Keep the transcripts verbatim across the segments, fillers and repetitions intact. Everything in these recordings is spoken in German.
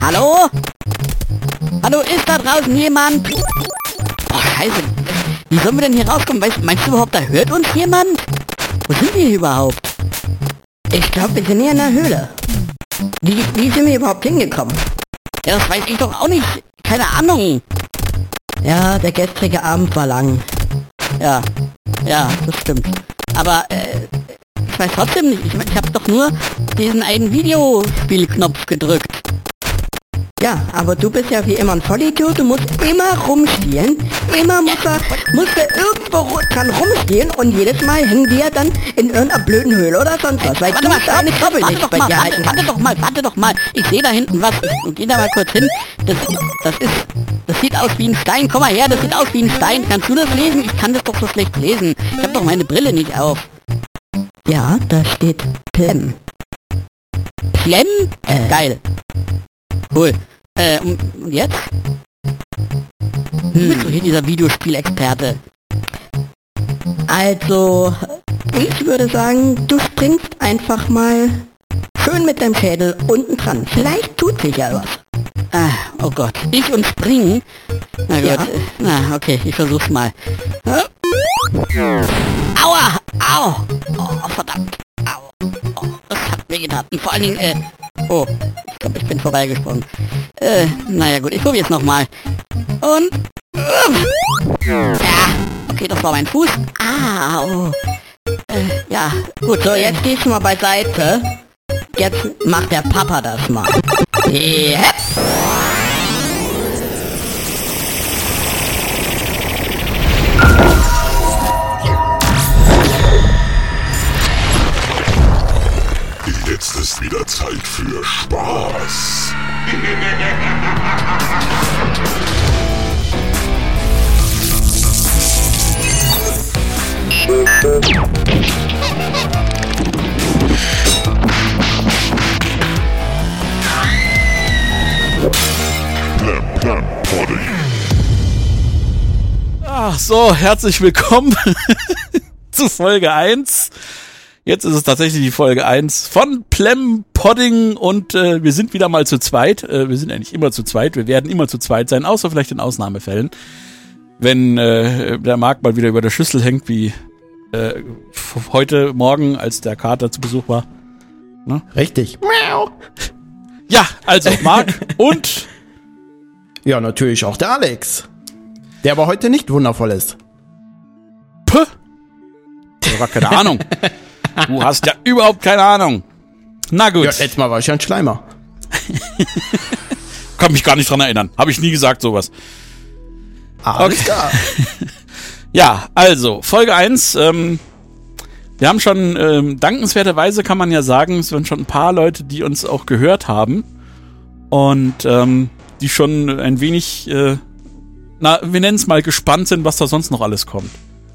Hallo? Hallo, ist da draußen jemand? Oh, scheiße. Wie sollen wir denn hier rauskommen? Weißt, meinst du überhaupt, da hört uns jemand? Wo sind wir hier überhaupt? Ich glaube, wir sind hier in der Höhle. Wie, wie sind wir überhaupt hingekommen? Ja, das weiß ich doch auch nicht. Keine Ahnung. Ja, der gestrige Abend war lang. Ja, ja, das stimmt. Aber, äh, ich weiß trotzdem nicht. Ich, ich habe doch nur diesen einen Videospielknopf gedrückt. Ja, aber du bist ja wie immer ein Vollidiot, du musst immer rumspielen, immer musst du, musst du irgendwo dran rumspielen und jedes Mal hängen wir dann in irgendeiner blöden Höhle oder sonst was, weil du da eine Krabbel nicht bei dir halten. Warte doch mal, warte doch mal, ich sehe da hinten was, ich geh da mal kurz hin, das, das ist, das sieht aus wie ein Stein, komm mal her, das sieht aus wie ein Stein, kannst du das lesen? Ich kann das doch so schlecht lesen, ich hab doch meine Brille nicht auf. Ja, da steht Plem. Plem? Äh. Geil. Cool. Äh, und jetzt? Hm. Bist du hier dieser Videospielexperte? Also, ich würde sagen, du springst einfach mal schön mit deinem Schädel unten dran. Vielleicht tut sich ja was. Ah, oh Gott. Ich und springen? Na gut. Ja. Na, okay, ich versuch's mal. Aua! Au! Oh, verdammt. Au. Oh, das hat mir getan. Und vor allen Dingen, äh... Oh, ich glaube, ich bin vorbeigesprungen. Äh, naja gut, ich probiere es nochmal. Und... Uh, ja, okay, das war mein Fuß. Ah, oh. Äh, ja, gut, so, jetzt gehst du mal beiseite. Jetzt macht der Papa das mal. Yeah. Jetzt ist wieder Zeit für Spaß. Plem, Plem, Podding. Ach so, herzlich willkommen zu Folge eins. Jetzt ist es tatsächlich die Folge eins von Plem Podding und äh, wir sind wieder mal zu zweit. Äh, wir sind eigentlich immer zu zweit. Wir werden immer zu zweit sein, außer vielleicht in Ausnahmefällen. Wenn äh, der Marc mal wieder über der Schüssel hängt, wie äh, heute Morgen, als der Kater zu Besuch war. Ne? Richtig. Miau. Ja, also Marc und... Ja, natürlich auch der Alex. Der aber heute nicht wundervoll ist. Puh. Ich habe keine Ahnung. Du hast ja überhaupt keine Ahnung. Na gut. Ja, letztes Mal war ich ja ein Schleimer. Kann mich gar nicht dran erinnern. Habe ich nie gesagt, sowas. Alles okay. klar. Ja, also, Folge eins. Ähm, wir haben schon, ähm, dankenswerterweise kann man ja sagen, es waren schon ein paar Leute, die uns auch gehört haben. Und ähm, die schon ein wenig, äh, na, wir nennen es mal, gespannt sind, was da sonst noch alles kommt.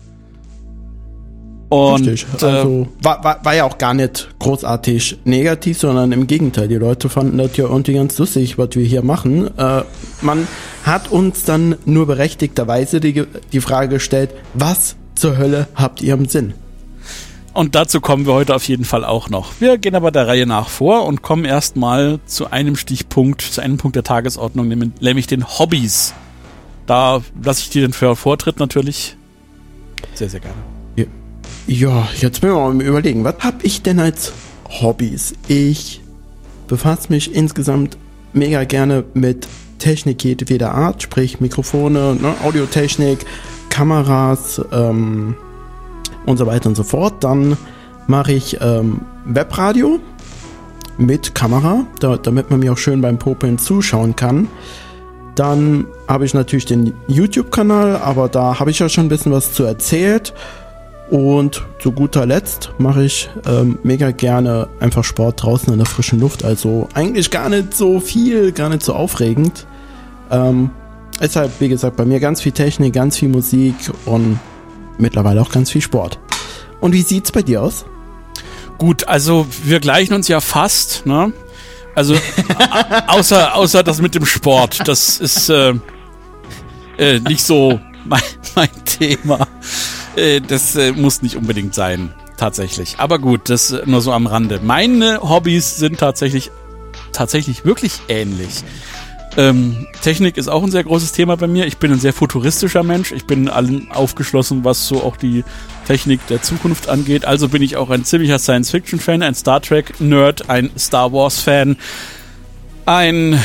Und, Richtig. Also, äh, war, war, war ja auch gar nicht großartig negativ, sondern im Gegenteil. Die Leute fanden das ja irgendwie ganz lustig, was wir hier machen. Äh, man hat uns dann nur berechtigterweise die, die Frage gestellt, was zur Hölle habt ihr im Sinn? Und dazu kommen wir heute auf jeden Fall auch noch. Wir gehen aber der Reihe nach vor und kommen erstmal zu einem Stichpunkt, zu einem Punkt der Tagesordnung, nämlich den Hobbys. Da lasse ich dir den Vortritt natürlich sehr, sehr gerne. Ja. Ja, jetzt müssen wir mal überlegen, was habe ich denn als Hobbys? Ich befasse mich insgesamt mega gerne mit Technik jedweder Art, sprich Mikrofone, ne, Audiotechnik, Kameras ähm, und so weiter und so fort. Dann mache ich ähm, Webradio mit Kamera, da, damit man mir auch schön beim Popeln zuschauen kann. Dann habe ich natürlich den YouTube-Kanal, aber da habe ich ja schon ein bisschen was zu erzählt. Und zu guter Letzt mache ich ähm, mega gerne einfach Sport draußen in der frischen Luft. Also eigentlich gar nicht so viel, gar nicht so aufregend. Ähm, ist halt, wie gesagt, bei mir ganz viel Technik, ganz viel Musik und mittlerweile auch ganz viel Sport. Und wie sieht's bei dir aus? Gut, also wir gleichen uns ja fast, ne? Also außer, außer das mit dem Sport, das ist äh, äh, nicht so mein, mein Thema. Das äh, muss nicht unbedingt sein, tatsächlich. Aber gut, das äh, nur so am Rande. Meine Hobbys sind tatsächlich tatsächlich wirklich ähnlich. Ähm, Technik ist auch ein sehr großes Thema bei mir. Ich bin ein sehr futuristischer Mensch. Ich bin allen aufgeschlossen, was so auch die Technik der Zukunft angeht. Also bin ich auch ein ziemlicher Science-Fiction-Fan, ein Star Trek-Nerd, ein Star Wars-Fan, ein äh,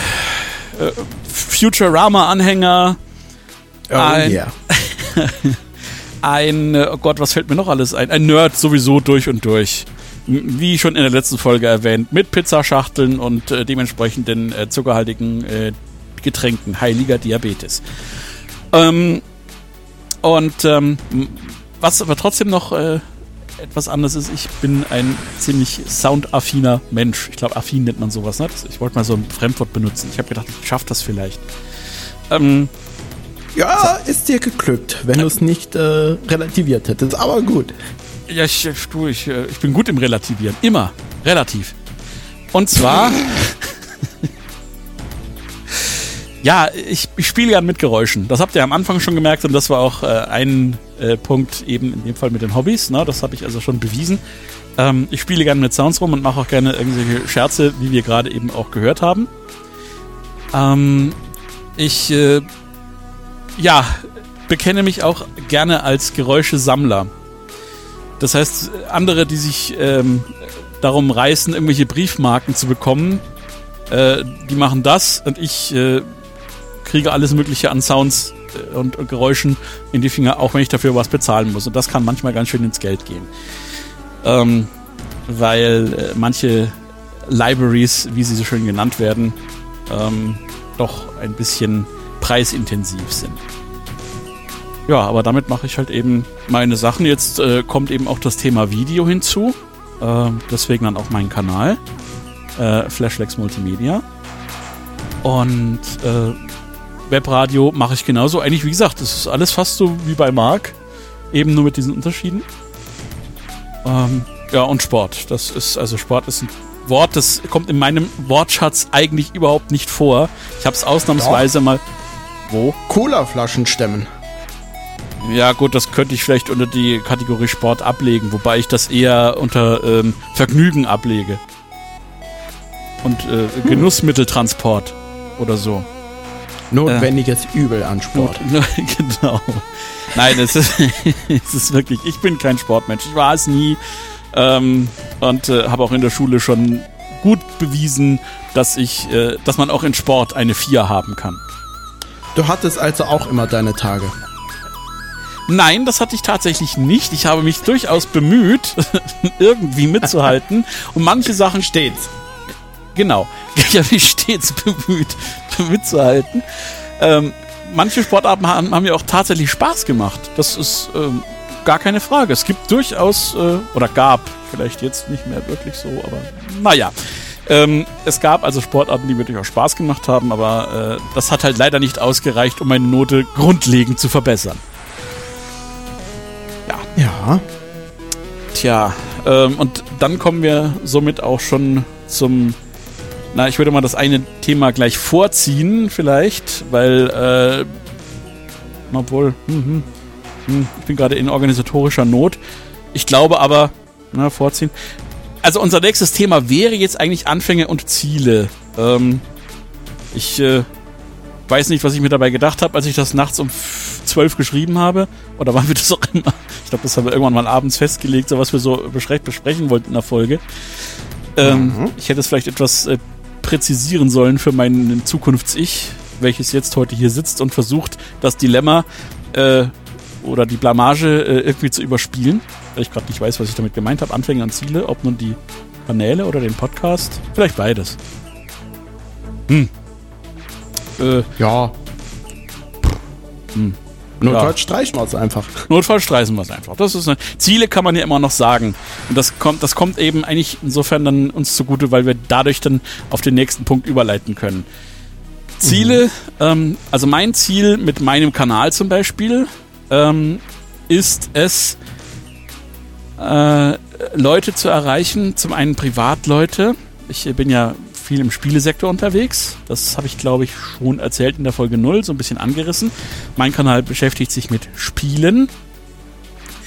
Futurama-Anhänger, Oh ein, yeah. ein, oh Gott, was fällt mir noch alles ein? Ein Nerd sowieso durch und durch. Wie schon in der letzten Folge erwähnt, mit Pizzaschachteln und äh, dementsprechenden äh, zuckerhaltigen äh, Getränken, heiliger Diabetes. Ähm, und ähm, was aber trotzdem noch äh, etwas anderes ist, ich bin ein ziemlich soundaffiner Mensch. Ich glaube, affin nennt man sowas, ne? Ich wollte mal so ein Fremdwort benutzen. Ich habe gedacht, ich schaffe das vielleicht. Ähm, Ja, ist dir geglückt, wenn du es nicht äh, relativiert hättest, aber gut. Ja, ich, ich, du, ich, ich bin gut im Relativieren. Immer. Relativ. Und zwar... ja, ich, ich spiele gern mit Geräuschen. Das habt ihr am Anfang schon gemerkt und das war auch äh, ein äh, Punkt eben in dem Fall mit den Hobbys. Ne? Das habe ich also schon bewiesen. Ähm, ich spiele gerne mit Sounds rum und mache auch gerne irgendwelche Scherze, wie wir gerade eben auch gehört haben. Ähm, ich... Äh, ja, bekenne mich auch gerne als Geräuschesammler. Das heißt, andere, die sich ähm, darum reißen, irgendwelche Briefmarken zu bekommen, äh, die machen das und ich äh, kriege alles Mögliche an Sounds äh, und, und Geräuschen in die Finger, auch wenn ich dafür was bezahlen muss. Und das kann manchmal ganz schön ins Geld gehen. Ähm, weil äh, manche Libraries, wie sie so schön genannt werden, ähm, doch ein bisschen preisintensiv sind. Ja, aber damit mache ich halt eben meine Sachen. Jetzt äh, kommt eben auch das Thema Video hinzu. Äh, deswegen dann auch mein Kanal. Äh, Flashlex Multimedia. Und äh, Webradio mache ich genauso. Eigentlich, wie gesagt, das ist alles fast so wie bei Marc. Eben nur mit diesen Unterschieden. Ähm, ja, und Sport. Das ist, also Sport ist ein Wort, das kommt in meinem Wortschatz eigentlich überhaupt nicht vor. Ich habe es ausnahmsweise Doch. mal... Wo? Colaflaschen stemmen. Ja gut, das könnte ich vielleicht unter die Kategorie Sport ablegen, wobei ich das eher unter ähm, Vergnügen ablege. Und äh, hm. Genussmitteltransport oder so. Notwendiges äh, Übel an Sport. Not, genau. Nein, es ist, es ist wirklich, ich bin kein Sportmensch. Ich war es nie ähm, und äh, habe auch in der Schule schon gut bewiesen, dass ich, äh, dass man auch in Sport eine vier haben kann. Du hattest also auch immer deine Tage. Nein, das hatte ich tatsächlich nicht. Ich habe mich durchaus bemüht, irgendwie mitzuhalten. Und manche Sachen stets. Genau. Ich habe mich stets bemüht, mitzuhalten. Ähm, manche Sportarten haben, haben mir auch tatsächlich Spaß gemacht. Das ist ähm, gar keine Frage. Es gibt durchaus, äh, oder gab, vielleicht jetzt nicht mehr wirklich so, aber naja. Ähm, es gab also Sportarten, die mir durchaus Spaß gemacht haben, aber äh, das hat halt leider nicht ausgereicht, um meine Note grundlegend zu verbessern. Ja. Ja. Tja, ähm, und dann kommen wir somit auch schon zum, na, ich würde mal das eine Thema gleich vorziehen, vielleicht, weil, äh, obwohl, hm, hm, hm, ich bin gerade in organisatorischer Not. Ich glaube aber, na, vorziehen. Also unser nächstes Thema wäre jetzt eigentlich Anfänge und Ziele. Ähm, ich äh, weiß nicht, was ich mir dabei gedacht habe, als ich das nachts um zwölf geschrieben habe. Oder wann wir das auch immer. Ich glaube, das haben wir irgendwann mal abends festgelegt, so was wir so besprechen wollten in der Folge. Ähm, mhm. Ich hätte es vielleicht etwas äh, präzisieren sollen für mein Zukunfts-Ich, welches jetzt heute hier sitzt und versucht, das Dilemma äh, oder die Blamage äh, irgendwie zu überspielen. Weil ich gerade nicht weiß, was ich damit gemeint habe. Anfänge und Ziele, ob nun die Kanäle oder den Podcast. Vielleicht beides. Hm. Äh, ja. Hm. Notfalls ja. streichen wir es einfach. Notfalls streichen wir es einfach. Das ist eine, Ziele kann man ja immer noch sagen. Und das kommt, das kommt eben eigentlich insofern dann uns zugute, weil wir dadurch dann auf den nächsten Punkt überleiten können. Ziele, mhm. ähm, also mein Ziel mit meinem Kanal zum Beispiel, ähm, ist es, äh, Leute zu erreichen, zum einen Privatleute. Ich bin ja viel im Spielesektor unterwegs. Das habe ich, glaube ich, schon erzählt in der Folge null, so ein bisschen angerissen. Mein Kanal beschäftigt sich mit Spielen.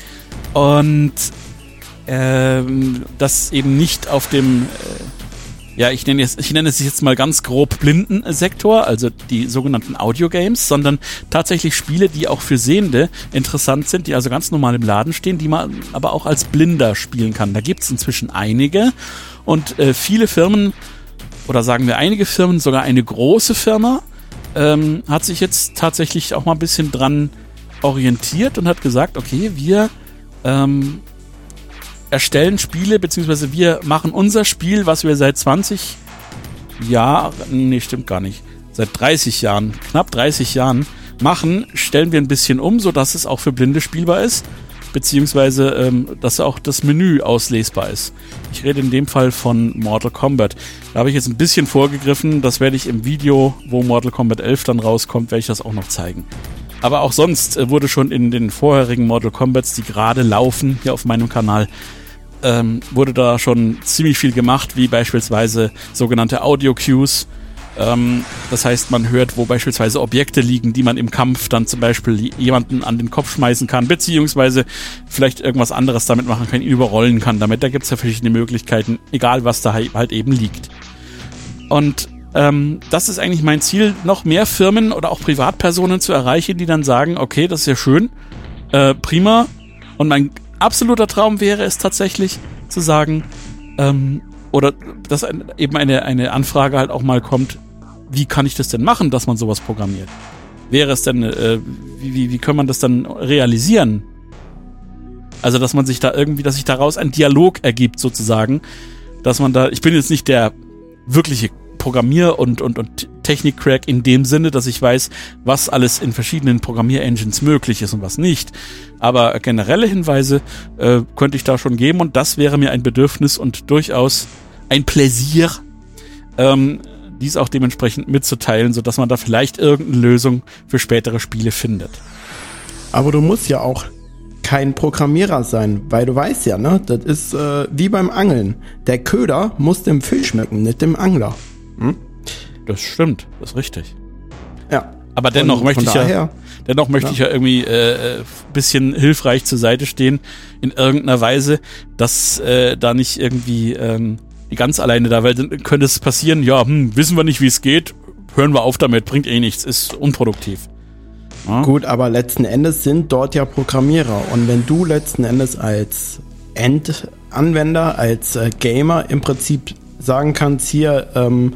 Und ähm, das eben nicht auf dem ja, ich nenne es, ich nenne es jetzt mal ganz grob Blindensektor, also die sogenannten Audiogames, sondern tatsächlich Spiele, die auch für Sehende interessant sind, die also ganz normal im Laden stehen, die man aber auch als Blinder spielen kann. Da gibt es inzwischen einige und äh, viele Firmen, oder sagen wir einige Firmen, sogar eine große Firma, ähm, hat sich jetzt tatsächlich auch mal ein bisschen dran orientiert und hat gesagt, okay, wir ähm, erstellen Spiele, beziehungsweise wir machen unser Spiel, was wir seit zwanzig Jahren, nee, stimmt gar nicht, seit dreißig Jahren, knapp dreißig Jahren machen, stellen wir ein bisschen um, sodass es auch für Blinde spielbar ist, beziehungsweise ähm, dass auch das Menü auslesbar ist. Ich rede in dem Fall von Mortal Kombat. Da habe ich jetzt ein bisschen vorgegriffen, das werde ich im Video, wo Mortal Kombat elf dann rauskommt, werde ich das auch noch zeigen. Aber auch sonst äh, wurde schon in den vorherigen Mortal Kombats, die gerade laufen, hier auf meinem Kanal, ähm, wurde da schon ziemlich viel gemacht, wie beispielsweise sogenannte Audio-Cues. Ähm, das heißt, man hört, wo beispielsweise Objekte liegen, die man im Kampf dann zum Beispiel jemanden an den Kopf schmeißen kann, beziehungsweise vielleicht irgendwas anderes damit machen kann, ihn überrollen kann damit. Da gibt es ja verschiedene Möglichkeiten, egal was da halt eben liegt. Und ähm, das ist eigentlich mein Ziel, noch mehr Firmen oder auch Privatpersonen zu erreichen, die dann sagen, okay, das ist ja schön, äh, prima. Und mein absoluter Traum wäre es tatsächlich zu sagen, ähm, oder dass ein, eben eine, eine Anfrage halt auch mal kommt, wie kann ich das denn machen, dass man sowas programmiert? Wäre es denn, äh, wie, wie, wie kann man das dann realisieren? Also, dass man sich da irgendwie, dass sich daraus ein Dialog ergibt sozusagen, dass man da, ich bin jetzt nicht der wirkliche Programmier- und, und, und Technik-Crack in dem Sinne, dass ich weiß, was alles in verschiedenen Programmier-Engines möglich ist und was nicht. Aber generelle Hinweise äh, könnte ich da schon geben und das wäre mir ein Bedürfnis und durchaus ein Pläsier, ähm, dies auch dementsprechend mitzuteilen, sodass man da vielleicht irgendeine Lösung für spätere Spiele findet. Aber du musst ja auch kein Programmierer sein, weil du weißt ja, ne, das ist äh, wie beim Angeln. Der Köder muss dem Fisch schmecken, nicht dem Angler. Hm? Das stimmt, das ist richtig. Ja. Aber dennoch von, möchte von ich ja, daher, dennoch möchte ja. ich ja irgendwie äh, ein bisschen hilfreich zur Seite stehen in irgendeiner Weise, dass äh, da nicht irgendwie ähm, die ganz alleine da, weil dann könnte es passieren, ja, hm, wissen wir nicht, wie es geht, hören wir auf damit, bringt eh nichts, ist unproduktiv. Ja? Gut, aber letzten Endes sind dort ja Programmierer und wenn du letzten Endes als Endanwender, als äh, Gamer im Prinzip sagen kannst, hier, ähm,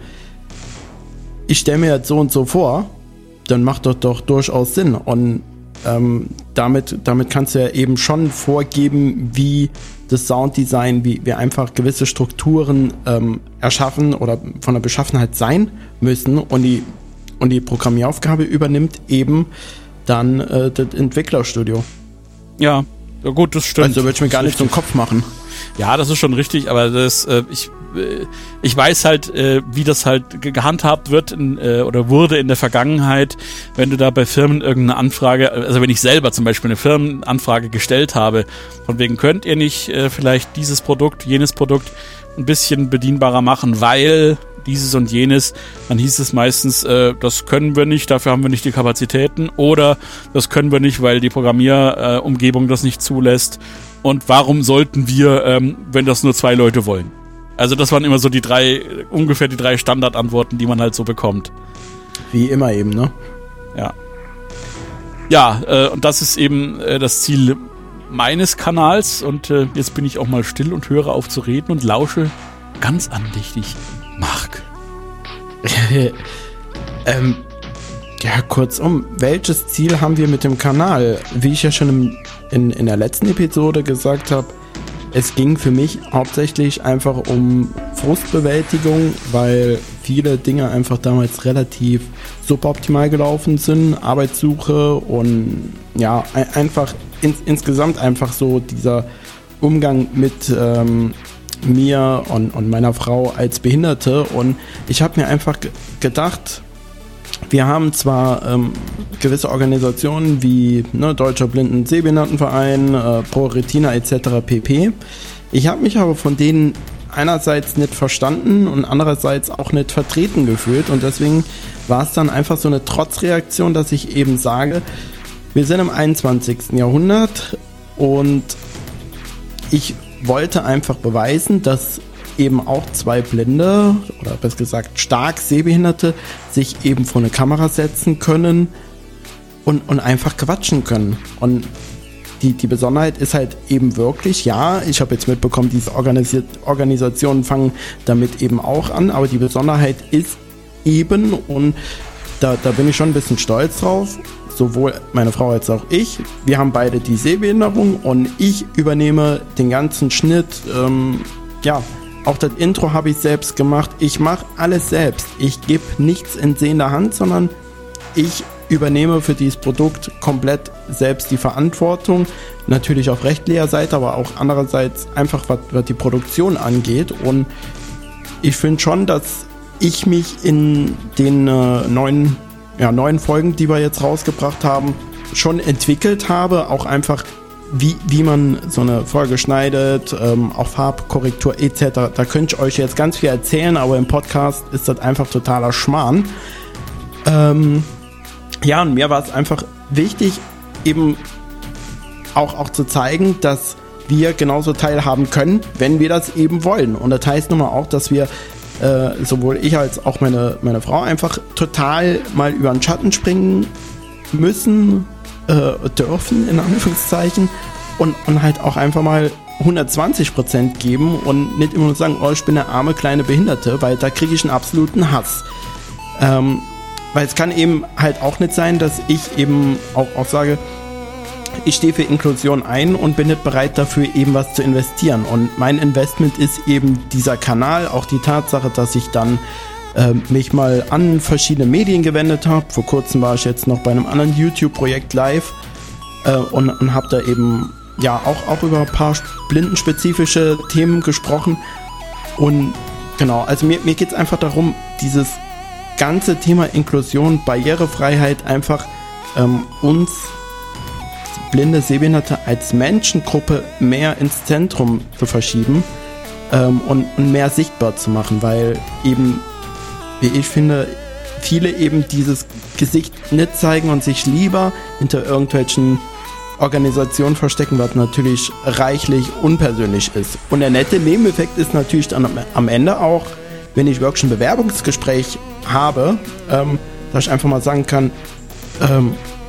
ich stelle mir jetzt so und so vor, dann macht das doch durchaus Sinn. Und ähm, damit, damit kannst du ja eben schon vorgeben, wie das Sounddesign, wie wir einfach gewisse Strukturen ähm, erschaffen oder von der Beschaffenheit sein müssen. Und die, und die Programmieraufgabe übernimmt eben dann äh, das Entwicklerstudio. Ja, ja gut, das stimmt. Also würde ich mir gar nicht zum Kopf machen. Ja, das ist schon richtig, aber das, äh, ich, äh, ich weiß halt, äh, wie das halt ge- gehandhabt wird in, äh, oder wurde in der Vergangenheit, wenn du da bei Firmen irgendeine Anfrage, also wenn ich selber zum Beispiel eine Firmenanfrage gestellt habe, von wegen könnt ihr nicht äh, vielleicht dieses Produkt, jenes Produkt ein bisschen bedienbarer machen, weil dieses und jenes, dann hieß es meistens, äh, das können wir nicht, dafür haben wir nicht die Kapazitäten oder das können wir nicht, weil die Programmierumgebung äh, das nicht zulässt. Und warum sollten wir, ähm, wenn das nur zwei Leute wollen? Also das waren immer so die drei, ungefähr die drei Standardantworten, die man halt so bekommt. Wie immer eben, ne? Ja. Ja, äh, und das ist eben äh, das Ziel meines Kanals. Und äh, jetzt bin ich auch mal still und höre auf zu reden und lausche ganz andächtig Marc. ähm, ja, kurzum, welches Ziel haben wir mit dem Kanal? Wie ich ja schon im, in, in der letzten Episode gesagt habe, es ging für mich hauptsächlich einfach um Frustbewältigung, weil viele Dinge einfach damals relativ suboptimal gelaufen sind, Arbeitssuche und ja, ein, einfach ins, insgesamt einfach so dieser Umgang mit ähm, mir und, und meiner Frau als Behinderte. Und ich habe mir einfach ge- gedacht, wir haben zwar ähm, gewisse Organisationen wie ne, Deutscher Blinden- Sehbehindertenverein, äh, Pro Retina et cetera pp. Ich habe mich aber von denen einerseits nicht verstanden und andererseits auch nicht vertreten gefühlt. Und deswegen war es dann einfach so eine Trotzreaktion, dass ich eben sage, wir sind im einundzwanzigsten Jahrhundert und ich wollte einfach beweisen, dass eben auch zwei Blinde oder besser gesagt stark Sehbehinderte sich eben vor eine Kamera setzen können und, und einfach quatschen können. Und die, die Besonderheit ist halt eben wirklich, ja, ich habe jetzt mitbekommen, diese Organisi- Organisationen fangen damit eben auch an, aber die Besonderheit ist eben, und da, da bin ich schon ein bisschen stolz drauf, sowohl meine Frau als auch ich, wir haben beide die Sehbehinderung und ich übernehme den ganzen Schnitt, ähm, ja, auch das Intro habe ich selbst gemacht, ich mache alles selbst, ich gebe nichts in sehender Hand, sondern ich übernehme für dieses Produkt komplett selbst die Verantwortung, natürlich auf rechtlicher Seite, aber auch andererseits einfach, was, was die Produktion angeht, und ich finde schon, dass ich mich in den äh, neuen, ja, neuen Folgen, die wir jetzt rausgebracht haben, schon entwickelt habe, auch einfach wie, wie man so eine Folge schneidet, ähm, auch Farbkorrektur et cetera. Da könnte ich euch jetzt ganz viel erzählen, aber im Podcast ist das einfach totaler Schmarrn. Ähm, ja, und mir war es einfach wichtig, eben auch, auch zu zeigen, dass wir genauso teilhaben können, wenn wir das eben wollen. Und das heißt nun mal auch, dass wir äh, sowohl ich als auch meine, meine Frau einfach total mal über den Schatten springen müssen, äh, dürfen, in Anführungszeichen, und, und halt auch einfach mal hundertzwanzig Prozent geben und nicht immer nur sagen, oh, ich bin eine arme kleine Behinderte, weil da kriege ich einen absoluten Hass. Ähm, weil es kann eben halt auch nicht sein, dass ich eben auch, auch sage, ich stehe für Inklusion ein und bin nicht bereit dafür eben was zu investieren. Und mein Investment ist eben dieser Kanal, auch die Tatsache, dass ich dann äh, mich mal an verschiedene Medien gewendet habe. Vor kurzem war ich jetzt noch bei einem anderen YouTube-Projekt live äh, und, und habe da eben ja auch, auch über ein paar blindenspezifische Themen gesprochen. Und genau, also mir, mir geht es einfach darum, dieses ganze Thema Inklusion, Barrierefreiheit einfach ähm, uns blinde Sehbehinderte als Menschengruppe mehr ins Zentrum zu verschieben ähm, und, und mehr sichtbar zu machen, weil eben, wie ich finde, viele eben dieses Gesicht nicht zeigen und sich lieber hinter irgendwelchen Organisationen verstecken, was natürlich reichlich unpersönlich ist. Und der nette Nebeneffekt ist natürlich dann am Ende auch, wenn ich wirklich ein Bewerbungsgespräch habe, ähm, dass ich einfach mal sagen kann, ähm,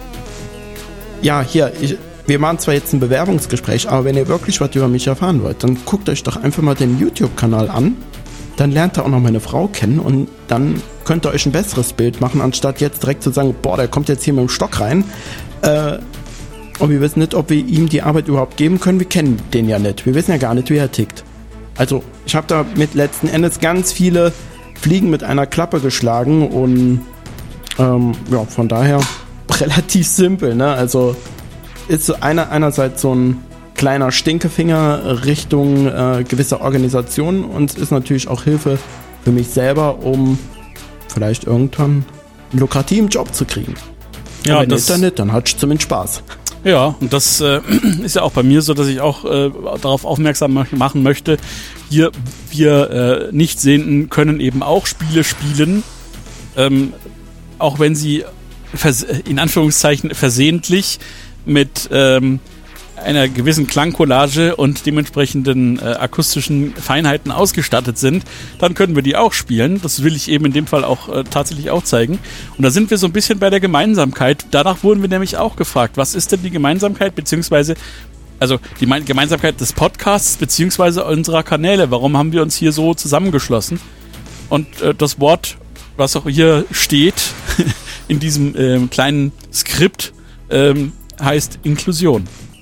ja, hier, ich, wir machen zwar jetzt ein Bewerbungsgespräch, aber wenn ihr wirklich was über mich erfahren wollt, dann guckt euch doch einfach mal den YouTube-Kanal an, dann lernt ihr auch noch meine Frau kennen und dann könnt ihr euch ein besseres Bild machen, anstatt jetzt direkt zu sagen, boah, der kommt jetzt hier mit dem Stock rein äh, und wir wissen nicht, ob wir ihm die Arbeit überhaupt geben können, wir kennen den ja nicht, wir wissen ja gar nicht, wie er tickt. Also ich habe da mit letzten Endes ganz viele Fliegen mit einer Klappe geschlagen und ähm, ja, von daher relativ simpel, ne? Also ist so einer, einerseits so ein kleiner Stinkefinger Richtung äh, gewisser Organisationen und ist natürlich auch Hilfe für mich selber, um vielleicht irgendwann einen lukrativen Job zu kriegen. Ja, wenn nicht, dann nicht, dann hat ich zumindest Spaß. Ja, und das äh, ist ja auch bei mir so, dass ich auch äh, darauf aufmerksam machen möchte, hier wir äh, Nichtsehenden können eben auch Spiele spielen, ähm, auch wenn sie vers- in Anführungszeichen versehentlich mit ähm, einer gewissen Klangcollage und dementsprechenden äh, akustischen Feinheiten ausgestattet sind, dann können wir die auch spielen. Das will ich eben in dem Fall auch äh, tatsächlich auch zeigen. Und da sind wir so ein bisschen bei der Gemeinsamkeit. Danach wurden wir nämlich auch gefragt, was ist denn die Gemeinsamkeit, beziehungsweise also die Gemeinsamkeit des Podcasts beziehungsweise unserer Kanäle. Warum haben wir uns hier so zusammengeschlossen? Und äh, das Wort, was auch hier steht in diesem äh, kleinen Skript, ähm, heißt Inklusion.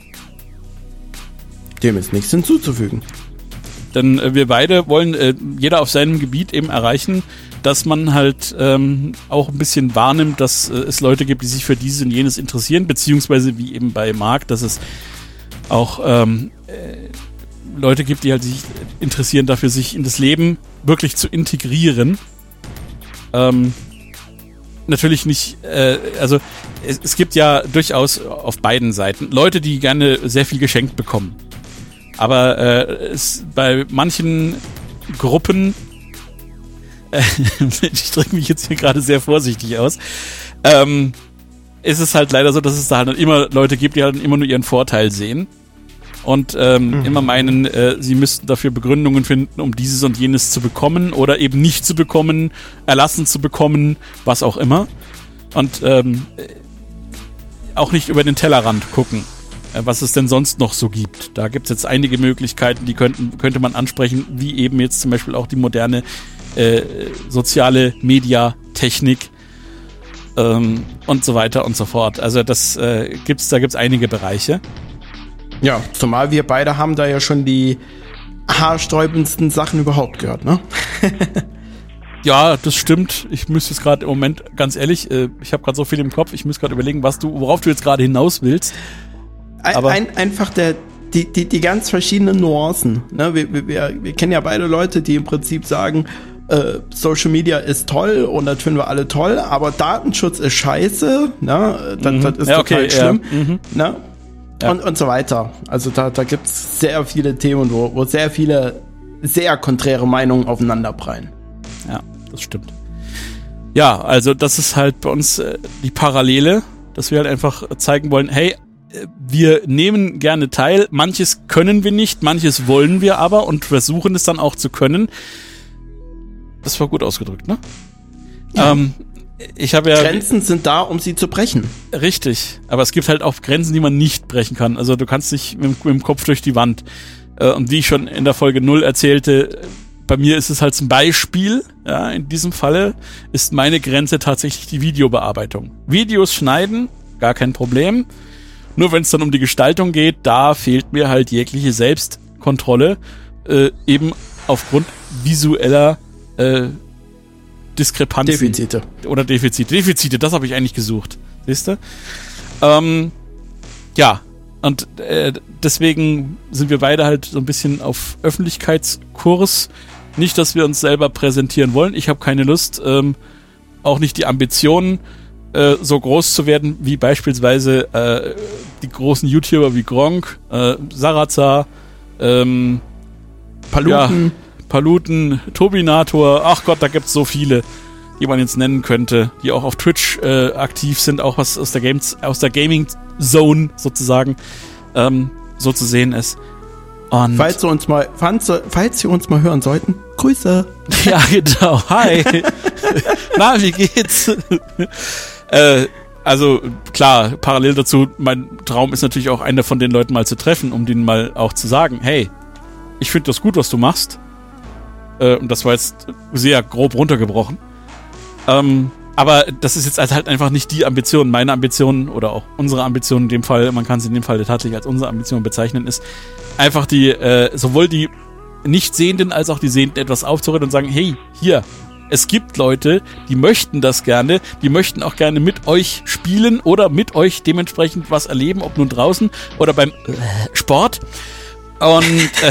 Dem ist nichts hinzuzufügen. Denn äh, wir beide wollen äh, jeder auf seinem Gebiet eben erreichen, dass man halt ähm, auch ein bisschen wahrnimmt, dass äh, es Leute gibt, die sich für dieses und jenes interessieren, beziehungsweise wie eben bei Marc, dass es auch ähm, äh, Leute gibt, die halt sich interessieren dafür, sich in das Leben wirklich zu integrieren. Ähm, natürlich nicht, äh, also es, es gibt ja durchaus auf beiden Seiten Leute, die gerne sehr viel geschenkt bekommen. Aber äh, es, bei manchen Gruppen, äh, ich drücke mich jetzt hier gerade sehr vorsichtig aus, ähm, ist es halt leider so, dass es da halt immer Leute gibt, die halt immer nur ihren Vorteil sehen. und ähm, mhm. immer meinen, äh, sie müssten dafür Begründungen finden, um dieses und jenes zu bekommen oder eben nicht zu bekommen, erlassen zu bekommen, was auch immer. Und ähm, auch nicht über den Tellerrand gucken, äh, was es denn sonst noch so gibt. Da gibt es jetzt einige Möglichkeiten, die könnten, könnte man ansprechen, wie eben jetzt zum Beispiel auch die moderne äh, soziale Mediatechnik ähm, und so weiter und so fort. Also das äh, gibt's, da gibt's einige Bereiche. Ja, zumal wir beide haben da ja schon die haarsträubendsten Sachen überhaupt gehört, ne? Ja, das stimmt. Ich müsste jetzt gerade im Moment, ganz ehrlich, äh, ich habe gerade so viel im Kopf, ich muss gerade überlegen, was du, worauf du jetzt gerade hinaus willst. Aber ein, einfach der, die, die, die ganz verschiedenen Nuancen. Ne? Wir, wir, wir kennen ja beide Leute, die im Prinzip sagen, äh, Social Media ist toll und das finden wir alle toll, aber Datenschutz ist scheiße, ne? Das, mhm. das ist ja, total okay, schlimm. Ja. Mhm. Ne? Ja. Und, und so weiter. Also da, da gibt es sehr viele Themen, wo, wo sehr viele sehr konträre Meinungen aufeinanderprallen. Ja, das stimmt. Ja, also das ist halt bei uns äh, die Parallele, dass wir halt einfach zeigen wollen, hey, wir nehmen gerne teil, manches können wir nicht, manches wollen wir aber und versuchen es dann auch zu können. Das war gut ausgedrückt, ne? Ja. Ähm, ich habe ja Grenzen sind da, um sie zu brechen. Richtig, aber es gibt halt auch Grenzen, die man nicht brechen kann. Also du kannst nicht mit, mit dem Kopf durch die Wand. Äh, und wie ich schon in der Folge null erzählte, bei mir ist es halt zum Beispiel, ja, in diesem Falle ist meine Grenze tatsächlich die Videobearbeitung. Videos schneiden, gar kein Problem. Nur wenn es dann um die Gestaltung geht, da fehlt mir halt jegliche Selbstkontrolle, äh, eben aufgrund visueller äh, Diskrepanzen. Defizite. Oder Defizite. Defizite, das habe ich eigentlich gesucht. Siehst du? Ähm, ja, und äh, deswegen sind wir beide halt so ein bisschen auf Öffentlichkeitskurs. Nicht, dass wir uns selber präsentieren wollen. Ich habe keine Lust, ähm, auch nicht die Ambitionen, äh, so groß zu werden, wie beispielsweise äh, die großen YouTuber wie Gronk, äh, Sarazar, ähm, Paluten. Ja, Paluten, Tobinator, ach Gott, da gibt's so viele, die man jetzt nennen könnte, die auch auf Twitch äh, aktiv sind, auch was aus der Games, aus der Gaming Zone sozusagen ähm, so zu sehen ist. Und falls Sie uns mal, falls, falls Sie uns mal hören sollten, Grüße. Ja, genau. Hi. Na, wie geht's? äh, also klar, parallel dazu, mein Traum ist natürlich auch, einer von den Leuten mal zu treffen, um denen mal auch zu sagen, hey, ich finde das gut, was du machst. Äh, und das war jetzt sehr grob runtergebrochen. Ähm, aber das ist jetzt halt einfach nicht die Ambition. Meine Ambition oder auch unsere Ambition in dem Fall, man kann es in dem Fall tatsächlich als unsere Ambition bezeichnen, ist einfach die, äh, sowohl die Nicht-Sehenden als auch die Sehenden etwas aufzureden und sagen, hey, hier, es gibt Leute, die möchten das gerne, die möchten auch gerne mit euch spielen oder mit euch dementsprechend was erleben, ob nun draußen oder beim äh, Sport. Und äh,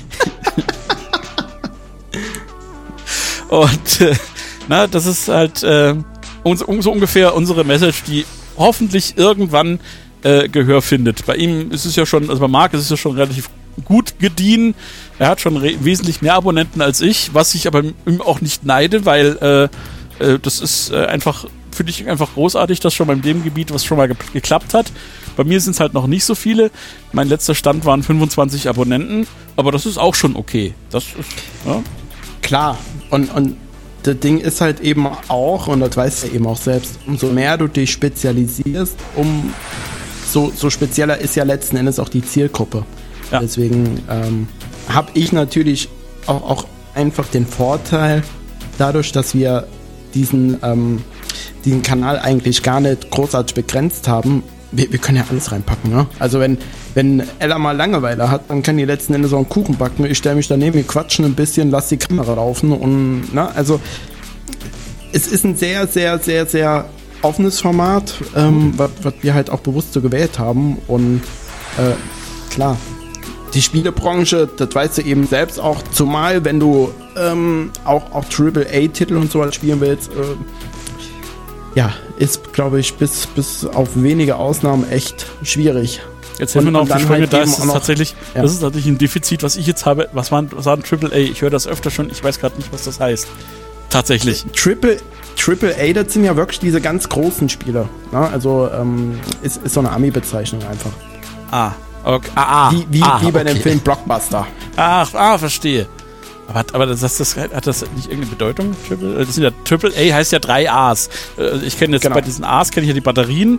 und äh, na, das ist halt äh, so ungefähr unsere Message, die hoffentlich irgendwann äh, Gehör findet. Bei ihm ist es ja schon, also bei Marc ist es ja schon relativ gut gediehen. Er hat schon re- wesentlich mehr Abonnenten als ich, was ich aber ihm auch nicht neide, weil äh, äh, das ist äh, einfach, finde ich einfach großartig, dass schon bei dem Gebiet was schon mal ge- geklappt hat. Bei mir sind es halt noch nicht so viele. Mein letzter Stand waren fünfundzwanzig Abonnenten, aber das ist auch schon okay. Das ist, ja. Klar, und, und das Ding ist halt eben auch, und das weißt du eben auch selbst, umso mehr du dich spezialisierst, um so, so spezieller ist ja letzten Endes auch die Zielgruppe. Ja. Deswegen ähm, habe ich natürlich auch, auch einfach den Vorteil, dadurch, dass wir diesen, ähm, diesen Kanal eigentlich gar nicht großartig begrenzt haben, wir, wir können ja alles reinpacken, ne? Also wenn, wenn Ella mal Langeweile hat, dann kann die letzten Endes auch einen Kuchen backen. Ich stelle mich daneben, wir quatschen ein bisschen, lass die Kamera laufen und, ne? Also es ist ein sehr, sehr, sehr, sehr offenes Format, ähm, was, was wir halt auch bewusst so gewählt haben und äh, klar, die Spielebranche, das weißt du eben selbst auch, zumal wenn du ähm, auch, auch Triple A Titel und sowas spielen willst, äh, ja, ist, glaube ich, bis, bis auf wenige Ausnahmen echt schwierig. Jetzt haben wir noch auf die Sprünge, da ist es tatsächlich, ja. Das ist natürlich ein Defizit, was ich jetzt habe. Was war, was war ein Triple A? Ich höre das öfter schon, ich weiß gerade nicht, was das heißt. Tatsächlich. Triple, Triple A, das sind ja wirklich diese ganz großen Spiele. Ne? Also, ähm, ist, ist so eine Ami-Bezeichnung einfach. Ah, Okay. Ah, ah, Wie, wie, ah, wie bei okay. dem Film Blockbuster. Ach, ah, verstehe. Aber, hat- aber das, das, das, hat das nicht irgendeine Bedeutung? Triple, das sind ja, Triple A heißt ja drei A's. Äh, Ich kenne jetzt Genau. bei diesen A's kenne ich ja die Batterien.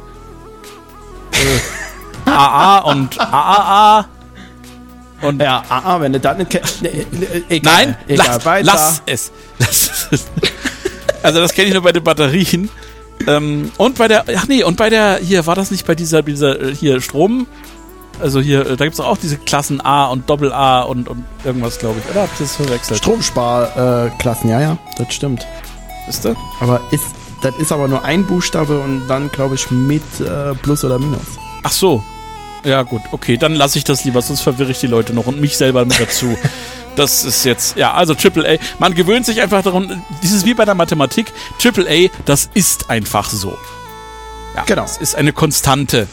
Äh, A A und A A A. Und Ja, ah, ah, wenn du das nicht kennst. Nee, nee, egal, nein, egal, lass, weiter. lass es. Lass es. Also das kenne ich nur bei den Batterien. Ähm, und bei der, ach nee, und bei der, hier, war das nicht bei dieser, dieser äh, hier Strom? Also hier, äh, da gibt es auch diese Klassen A und Doppel A und, und irgendwas, glaube ich. Oder habt ihr das verwechselt? Stromsparklassen, ja, ja, das stimmt. Ist das? Aber ist, das ist aber nur ein Buchstabe und dann, glaube ich, mit äh, Plus oder Minus. Ach so. Ja gut, okay, dann lasse ich das lieber, sonst verwirre ich die Leute noch und mich selber mit dazu. Das ist jetzt, ja, also Triple A. Man gewöhnt sich einfach daran, dieses wie bei der Mathematik, Triple A, das ist einfach so. Ja, Genau. Das ist eine Konstante.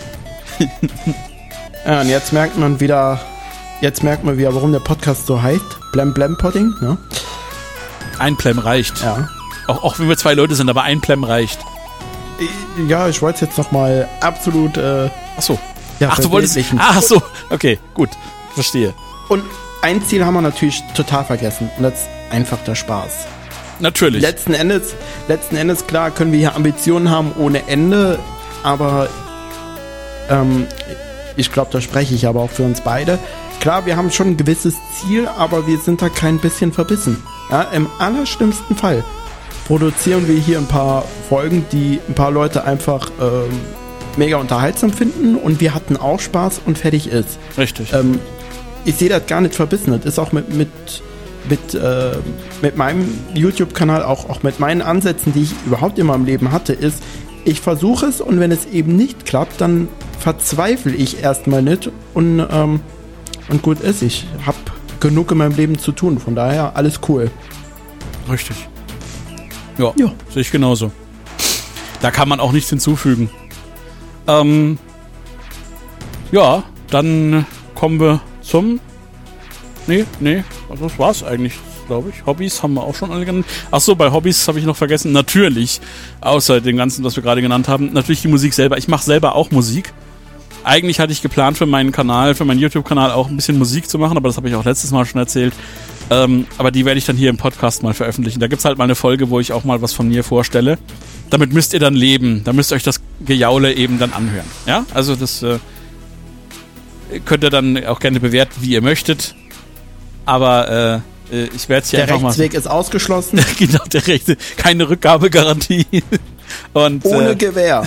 Ja, und jetzt merkt man wieder, jetzt merkt man wieder, warum der Podcast so heißt. Blem Blem Podding, ne? Ein Plem reicht. Ja. Auch, auch wenn wir zwei Leute sind, aber ein Plem reicht. Ja, ich wollte es jetzt nochmal absolut, äh, Ach so. ja, Ach, du wolltest. verbildlichen. Ach so. Okay, gut. Verstehe. Und ein Ziel haben wir natürlich total vergessen. Und das ist einfach der Spaß. Natürlich. Letzten Endes, letzten Endes, klar, können wir hier Ambitionen haben ohne Ende, aber ähm, ich glaube, da spreche ich aber auch für uns beide. Klar, wir haben schon ein gewisses Ziel, aber wir sind da kein bisschen verbissen. Ja, im allerschlimmsten Fall produzieren wir hier ein paar Folgen, die ein paar Leute einfach ähm, mega unterhaltsam finden und wir hatten auch Spaß und fertig ist. Richtig. Ähm, ich sehe das gar nicht verbissen. Das ist auch mit, mit, mit, äh, mit meinem YouTube-Kanal, auch, auch mit meinen Ansätzen, die ich überhaupt in meinem Leben hatte, ist, ich versuche es und wenn es eben nicht klappt, dann verzweifle ich erstmal nicht und, ähm, und gut ist. Ich habe genug in meinem Leben zu tun, von daher alles cool. Richtig. Ja, Ja. sehe ich genauso. Da kann man auch nichts hinzufügen. Ähm, ja, dann kommen wir zum... Nee, nee, also das war's eigentlich, glaube ich. Hobbys haben wir auch schon alle genannt. Achso, bei Hobbys habe ich noch vergessen. Natürlich, außer dem Ganzen, was wir gerade genannt haben, natürlich die Musik selber. Ich mache selber auch Musik. Eigentlich hatte ich geplant für meinen Kanal, für meinen YouTube-Kanal auch ein bisschen Musik zu machen, aber das habe ich auch letztes Mal schon erzählt. Ähm, aber die werde ich dann hier im Podcast mal veröffentlichen. Da gibt's halt mal eine Folge, wo ich auch mal was von mir vorstelle. Damit müsst ihr dann leben. Da müsst ihr euch das Gejaule eben dann anhören. Ja, also das äh, könnt ihr dann auch gerne bewerten, wie ihr möchtet. Aber äh, ich werde es hier Der einfach Rechtsweg ist ausgeschlossen, mal... Genau, der Rechte. Keine Rückgabegarantie. Und, ohne äh, Gewehr.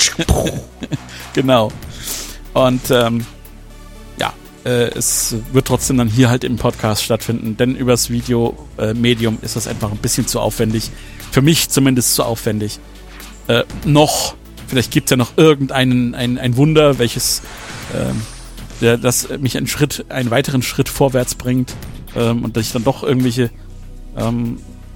Genau. Und ähm, ja, äh, es wird trotzdem dann hier halt im Podcast stattfinden, denn übers Video-Medium ist das einfach ein bisschen zu aufwendig. Für mich zumindest zu aufwendig. Äh, noch, vielleicht gibt es ja noch irgendeinen ein, ein Wunder, welches ähm, der, das mich einen Schritt, einen weiteren Schritt vorwärts bringt ähm, und dass ich dann doch irgendwelche ähm,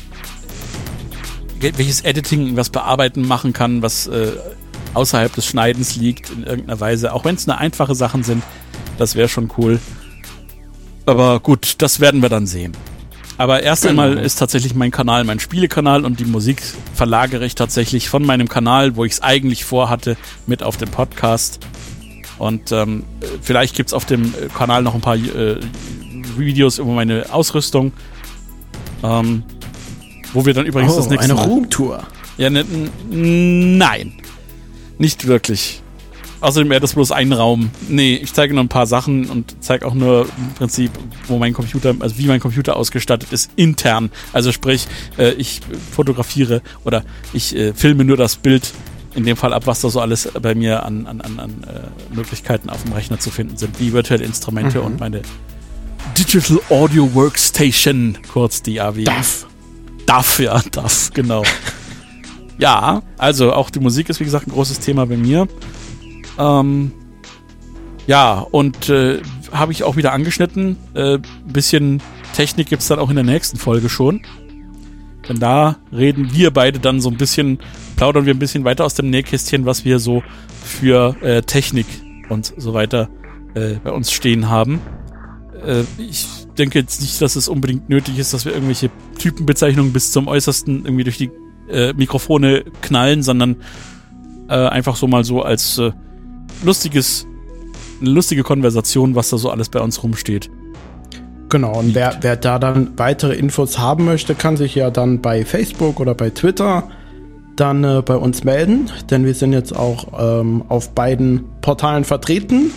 welches Editing, was bearbeiten machen kann, was äh, außerhalb des Schneidens liegt in irgendeiner Weise. Auch wenn es eine einfache Sachen sind, das wäre schon cool. Aber gut, das werden wir dann sehen. Aber erst Genau. einmal ist tatsächlich mein Kanal mein Spielekanal und die Musik verlagere ich tatsächlich von meinem Kanal, wo ich es eigentlich vorhatte, mit auf den Podcast. Und ähm, vielleicht gibt es auf dem Kanal noch ein paar äh, Videos über meine Ausrüstung. Ähm, wo wir dann übrigens Oh, das nächste eine Mal... Roomtour. Ja, ne, n- nein. Nicht wirklich. Außerdem wäre das bloß ein Raum. Nee, ich zeige nur ein paar Sachen und zeige auch nur im Prinzip, wo mein Computer, also wie mein Computer ausgestattet ist, intern. Also sprich, äh, ich fotografiere oder ich äh, filme nur das Bild in dem Fall ab, was da so alles bei mir an, an, an, an äh, Möglichkeiten auf dem Rechner zu finden sind, wie virtuelle Instrumente Mhm. und meine Digital Audio Workstation, kurz D A W. D A W. D A W, ja, D A W, genau. Ja, also auch die Musik ist wie gesagt ein großes Thema bei mir. Ähm, ja, und äh, habe ich auch wieder angeschnitten. Ein äh, bisschen Technik gibt's dann auch in der nächsten Folge schon. Denn da reden wir beide dann so ein bisschen, plaudern wir ein bisschen weiter aus dem Nähkästchen, was wir so für äh, Technik und so weiter äh, bei uns stehen haben. Äh, ich denke jetzt nicht, dass es unbedingt nötig ist, dass wir irgendwelche Typenbezeichnungen bis zum Äußersten irgendwie durch die äh, Mikrofone knallen, sondern äh, einfach so mal so als äh, lustiges eine lustige Konversation, was da so alles bei uns rumsteht. Genau, und wer, wer da dann weitere Infos haben möchte, kann sich ja dann bei Facebook oder bei Twitter dann äh, bei uns melden, denn wir sind jetzt auch ähm, auf beiden Portalen vertreten.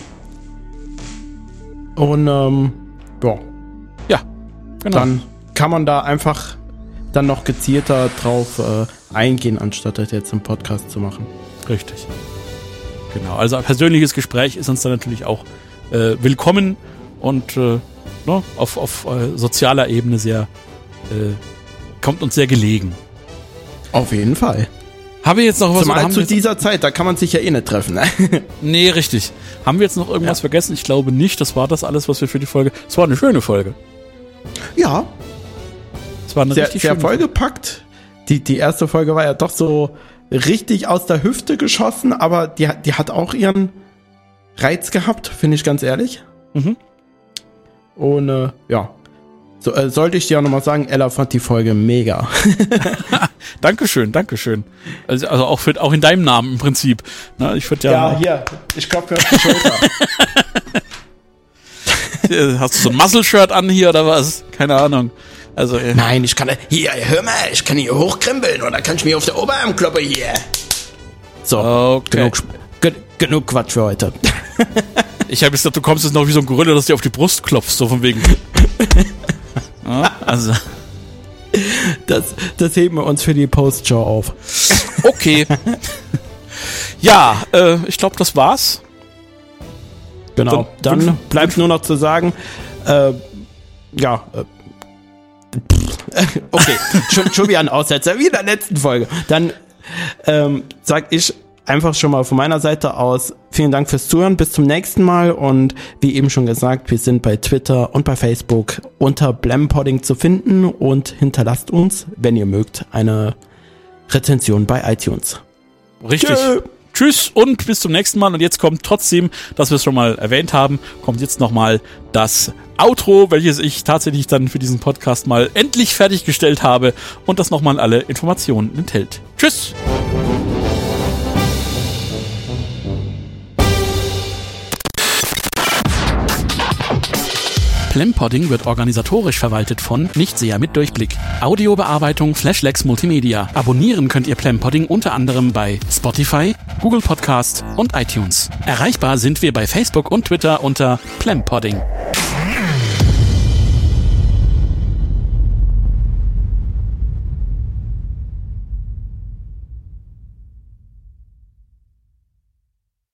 Und ähm, ja, Ja, genau. dann kann man da einfach dann noch gezielter drauf äh, eingehen, anstatt das jetzt im Podcast zu machen. Richtig. Genau, also ein persönliches Gespräch ist uns dann natürlich auch äh, willkommen und äh, ne, auf, auf äh, sozialer Ebene sehr, äh, kommt uns sehr gelegen. Auf jeden Fall. Haben wir jetzt noch was? Zumal haben zu wir jetzt, dieser Zeit, da kann man sich ja eh nicht treffen. Ne? nee, richtig. Haben wir jetzt noch irgendwas Ja. vergessen? Ich glaube nicht. Das war das alles, was wir für die Folge... Es war eine schöne Folge. Ja, Es war eine sehr, richtig sehr schöne vollgepackt. Die, die erste Folge war ja doch so richtig aus der Hüfte geschossen, aber die, hat- die hat auch ihren Reiz gehabt, finde ich ganz ehrlich. Mhm. Und äh, ja, so, äh, sollte ich dir auch nochmal sagen, Ella fand die Folge mega. Dankeschön, Dankeschön. Also, also auch, für, auch in deinem Namen im Prinzip. Na, ich würde ja... hier, ich klopfe mir auf die Schulter. Hast du so ein Muscle-Shirt an hier oder was? Keine Ahnung. Also, äh, Nein, ich kann, hier, hör mal, ich kann hier hochkrempeln und dann kann ich mir auf der Oberarm kloppen hier. So, okay. genug, ge, genug Quatsch für heute. Ich habe gesagt, du kommst jetzt noch wie so ein Gorilla, dass du dir auf die Brust klopfst, so von wegen. Ja, also, Das, das heben wir uns für die Postshow auf. okay. Ja, äh, ich glaube, das war's. Genau, Dann- dann bleibt nur noch zu sagen, äh, ja, äh, okay, schon, schon wieder ein Aussetzer, wie in der letzten Folge. Dann ähm, sag ich einfach schon mal von meiner Seite aus vielen Dank fürs Zuhören, bis zum nächsten Mal und wie eben schon gesagt, wir sind bei Twitter und bei Facebook unter Blempodding zu finden und hinterlasst uns, wenn ihr mögt, eine Rezension bei iTunes. Richtig. Tschö. Tschüss und bis zum nächsten Mal. Und jetzt kommt trotzdem, dass wir es schon mal erwähnt haben, kommt jetzt nochmal das Outro, welches ich tatsächlich dann für diesen Podcast mal endlich fertiggestellt habe und das nochmal alle Informationen enthält. Tschüss! Plempodding wird organisatorisch verwaltet von Nichtseher mit Durchblick. Audiobearbeitung Flashlex Multimedia. Abonnieren könnt ihr Plempodding unter anderem bei Spotify, Google Podcast und iTunes. Erreichbar sind wir bei Facebook und Twitter unter Plempodding.